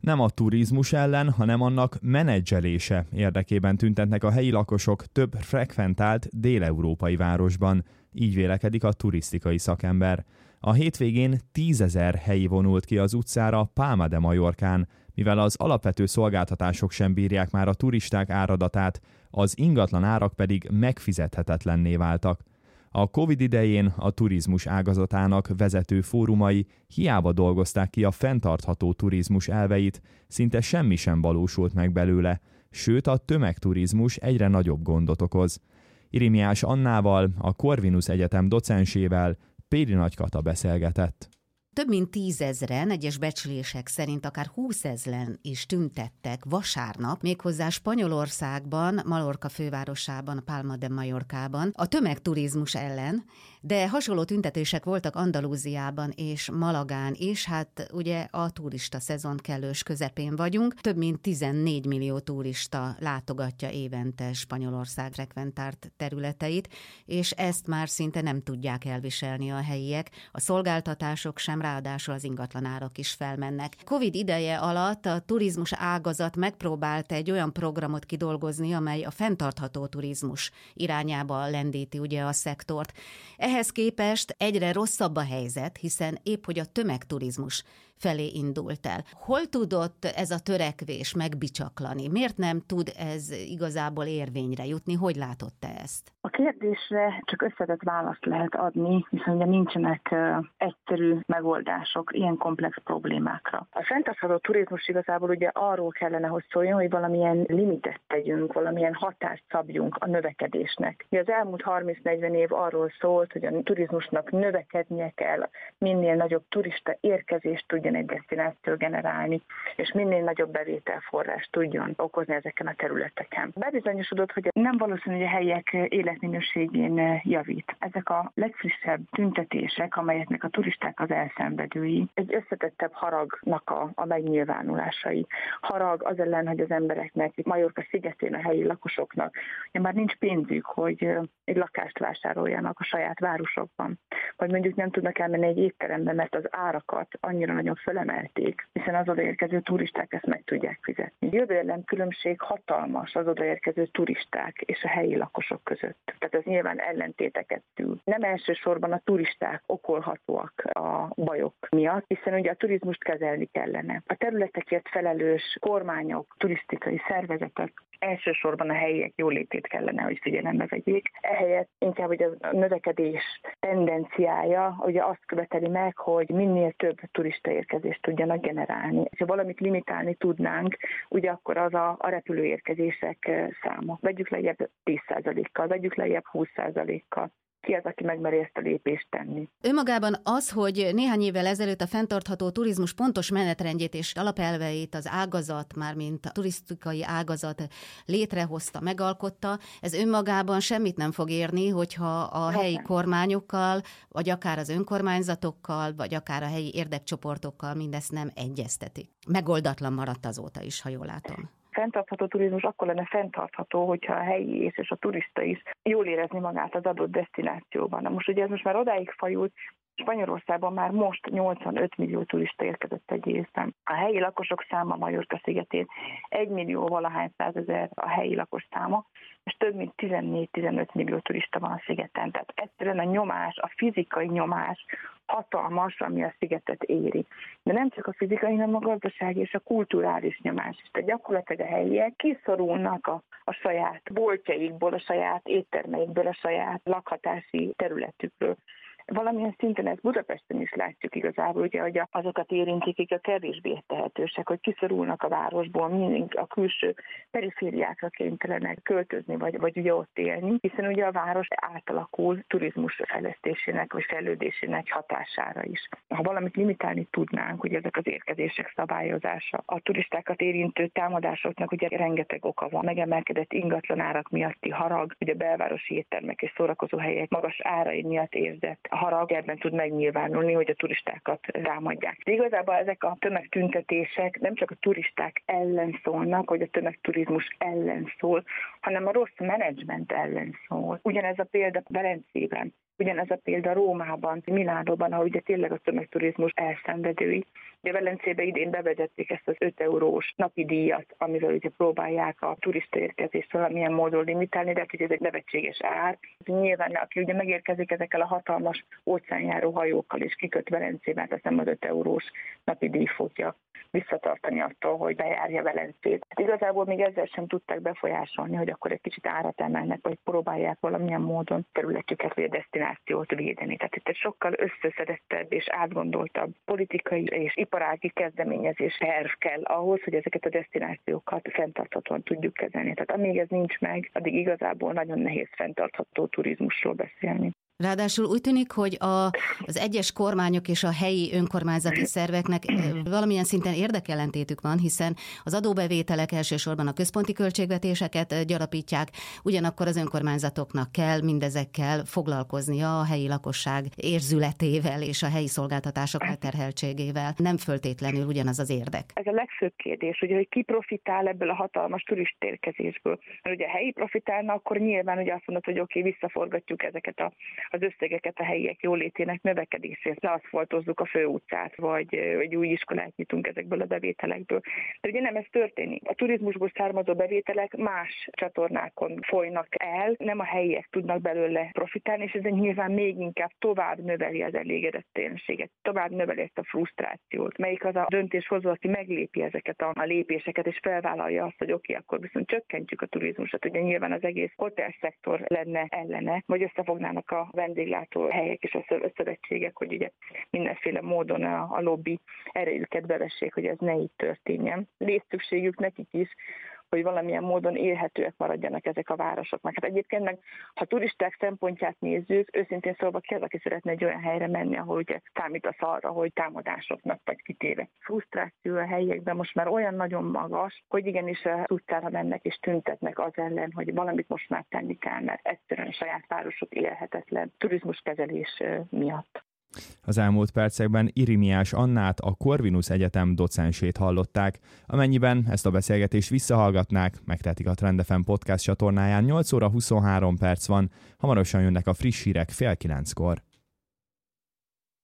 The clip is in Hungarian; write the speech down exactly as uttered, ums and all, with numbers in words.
Nem a turizmus ellen, hanem annak menedzselése érdekében tüntetnek a helyi lakosok több frekventált dél-európai városban, így vélekedik a turisztikai szakember. A hétvégén tízezer helyi vonult ki az utcára Palma de Mallorcán, mivel az alapvető szolgáltatások sem bírják már a turisták áradatát, az ingatlan árak pedig megfizethetetlenné váltak. A Covid idején a turizmus ágazatának vezető fórumai hiába dolgozták ki a fenntartható turizmus elveit, szinte semmi sem valósult meg belőle, sőt a tömegturizmus egyre nagyobb gondot okoz. Irimiás Annával, a Corvinus Egyetem docensével Péri Nagykata beszélgetett. Több mint tízezren, egyes becslések szerint akár húszezren is tüntettek vasárnap, méghozzá Spanyolországban, Mallorca fővárosában, Palma de Mallorcában a tömegturizmus ellen, de hasonló tüntetések voltak Andalúziában és Malagán is, hát ugye a turista szezon kellős közepén vagyunk. Több mint tizennégy millió turista látogatja évente Spanyolország frekventált területeit, és ezt már szinte nem tudják elviselni a helyiek, a szolgáltatások sem, ráadásul az ingatlanárak is felmennek. Covid ideje alatt a turizmus ágazat megpróbált egy olyan programot kidolgozni, amely a fenntartható turizmus irányába lendíti ugye a szektort. Ehhez képest egyre rosszabb a helyzet, hiszen épp hogy a tömegturizmus felé indult el. Hol tudott ez a törekvés megbicsaklani? Miért nem tud ez igazából érvényre jutni? Hogy látod te ezt? A kérdésre csak összetett választ lehet adni, hiszen ugye nincsenek uh, egyszerű megoldások ilyen komplex problémákra. A fenntartható turizmus igazából ugye arról kellene, hogy szóljon, hogy valamilyen limitet tegyünk, valamilyen határt szabjunk a növekedésnek. Ugye az elmúlt harminc-negyven év arról szólt, hogy a turizmusnak növekednie kell, minél nagyobb turista érkezést tudjon egy desztináció generálni, és minél nagyobb bevételforrást tudjon okozni ezeken a területeken. Bebizonyosodott, hogy nem valószínű, hogy a helyiek életminőségén javít. Ezek a legfrissebb tüntetések, amelyeknek a turisták az elszenvedői, egy összetettebb haragnak a, a megnyilvánulásai. Harag az ellen, hogy az embereknek, itt Mallorca szigetén a helyi lakosoknak, ugye már nincs pénzük, hogy egy lakást vásároljanak a saját városokban, vagy mondjuk nem tudnak elmenni egy étterembe, mert az árakat annyira nagyon fölemelték, hiszen az odaérkező turisták ezt meg tudják fizetni. Jövedelem különbség hatalmas az odaérkező turisták és a helyi lakosok között. Tehát ez nyilván ellentéteket szül. Nem elsősorban a turisták okolhatóak a bajok miatt, hiszen ugye a turizmust kezelni kellene. A területekért felelős kormányok, turisztikai szervezetek elsősorban a helyiek jólétét kellene, hogy figyelembe vegyék. Ehelyett inkább ugye a növekedés tendenciája ugye azt követeli meg, hogy minél több turista érkezést tudjanak generálni. Ha valamit limitálni tudnánk, ugye akkor az a, a repülőérkezések száma. Vegyük lejjebb tíz százalékkal, vegyük lejjebb húsz százalékkal. Ki az, aki megmeri ezt a lépést tenni. Önmagában az, hogy néhány évvel ezelőtt a fenntartható turizmus pontos menetrendjét és alapelveit az ágazat, mármint a turisztikai ágazat létrehozta, megalkotta, ez önmagában semmit nem fog érni, hogyha a helyi kormányokkal, vagy akár az önkormányzatokkal, vagy akár a helyi érdekcsoportokkal mindezt nem egyeztetik. Megoldatlan maradt azóta is, ha jól látom. Fenntartható turizmus akkor lenne fenntartható, hogyha a helyi és, és a turista is jól érezni magát az adott desztinációban. Na most ugye ez most már odáig fajult, Spanyolországban már most nyolcvanöt millió turista érkezett egy évben. A helyi lakosok száma Mallorca szigetén egy millió valahány százezer a helyi lakos száma, és több mint tizennégy-tizenöt millió turista van a szigeten. Tehát egyszerűen a nyomás, a fizikai nyomás hatalmas, ami a szigetet éri. De nem csak a fizikai, hanem a gazdasági és a kulturális nyomás is. Tehát gyakorlatilag a helyiek kiszorulnak a, a saját boltjaikból, a saját éttermeikből, a saját lakhatási területükről. Valamilyen szinten ezt Budapesten is látjuk igazából, ugye, hogy azokat érintik, akik a kevésbé tehetősek, hogy kiszorulnak a városból, mindig a külső perifériákra kénytelenek költözni, vagy, vagy ugye ott élni, hiszen ugye a város átalakul turizmus fejlesztésének, vagy fejlődésének hatására is. Ha valamit limitálni tudnánk, hogy ezek az érkezések szabályozása, a turistákat érintő támadásoknak ugye rengeteg oka van. Megemelkedett ingatlanárak miatti harag, ugye belvárosi éttermek és szórakozóhelyek magas árai miatt érzett harag ebben tud megnyilvánulni, hogy a turistákat támadják. De igazából ezek a tömegtüntetések nem csak a turisták ellen szólnak, vagy a tömegturizmus ellen szól, hanem a rossz menedzsment ellen szól. Ugyanez a példa Velencében. Ugyanez a példa Rómában, Milánóban, ahol ugye tényleg a tömegturizmus elszenvedői. Ugye Velencébe idén bevezették ezt az öt eurós napi díjat, amivel ugye próbálják a turista érkezést valamilyen módon limitálni, de hogy ez egy nevetséges ár. Nyilván, aki ugye megérkezik ezekkel a hatalmas óceánjáró hajókkal és kiköt Velencébe, hát ezt nem az öt eurós napi díj fogja visszatartani attól, hogy bejárja Velencét. Hát igazából még ezzel sem tudták befolyásolni, hogy akkor egy kicsit árat emelnek, vagy próbálják valamilyen módon területüket vagy a desztinációt védeni. Tehát itt egy sokkal összeszedettebb és átgondoltabb politikai és iparági kezdeményezés terv kell ahhoz, hogy ezeket a desztinációkat fenntarthatóan tudjuk kezelni. Tehát amíg ez nincs meg, addig igazából nagyon nehéz fenntartható turizmusról beszélni. Ráadásul úgy tűnik, hogy a, az egyes kormányok és a helyi önkormányzati szerveknek valamilyen szinten érdekellentétük van, hiszen az adóbevételek elsősorban a központi költségvetéseket gyarapítják, ugyanakkor az önkormányzatoknak kell mindezekkel foglalkoznia a helyi lakosság érzületével és a helyi szolgáltatások leterheltségével. Nem föltétlenül ugyanaz az érdek. Ez a legfőbb kérdés, ugye, hogy ki profitál ebből a hatalmas turistérkezésből. Mert ugye a helyi profitálna, akkor nyilván ugye azt mondod, hogy oké, okay, visszaforgatjuk ezeket a az összegeket a helyiek jólétének növekedésért, leaszfaltozzuk a főutcát, vagy egy új iskolát nyitunk ezekből a bevételekből. De ugye nem ez történik. A turizmusból származó bevételek más csatornákon folynak el, nem a helyiek tudnak belőle profitálni, és ez nyilván még inkább tovább növeli az elégedetlenséget, tovább növeli ezt a frusztrációt, melyik az a döntéshozó, aki meglépi ezeket a, a lépéseket, és felvállalja azt, hogy oké, okay, akkor viszont csökkentjük a turizmusot. Ugye nyilván az egész hotelszektor lenne ellene, vagy összefognának a vendéglátó helyek és a szövetségek, hogy ugye mindenféle módon a, a lobby erejüket bevessék, hogy ez ne így történjen. Létszükségük nekik is, hogy valamilyen módon élhetőek maradjanak ezek a városok. Hát egyébként meg, ha turisták szempontját nézzük, őszintén szólva ki az, aki szeretne egy olyan helyre menni, ahol ugye számítasz arra, hogy támadásoknak vagy kitéve. Frusztráció a helyiekben most már olyan nagyon magas, hogy igenis az utcára mennek és tüntetnek az ellen, hogy valamit most már tenni kell, mert egyszerűen a saját városuk élhetetlen turizmuskezelés miatt. Az elmúlt percekben Irimiás Annát, a Corvinus Egyetem docensét hallották. Amennyiben ezt a beszélgetést visszahallgatnák, megtehetik a Trend ef em podcast csatornáján. nyolc óra huszonhárom perc van, hamarosan jönnek a friss hírek fél kilenckor.